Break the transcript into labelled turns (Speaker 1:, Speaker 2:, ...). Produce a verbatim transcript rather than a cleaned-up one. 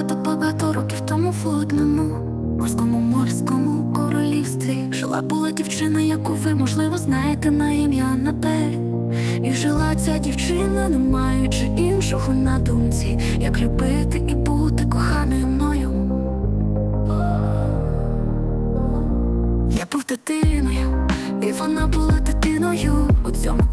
Speaker 1: багато-багато років тому в одному морському морському королівстві жила була дівчина, яку ви, можливо, знаєте на ім'я Аннабель. І жила ця дівчина, не маючи іншого на думці, як любити і бути коханою мною. Я був дитиною, і вона була дитиною у цьому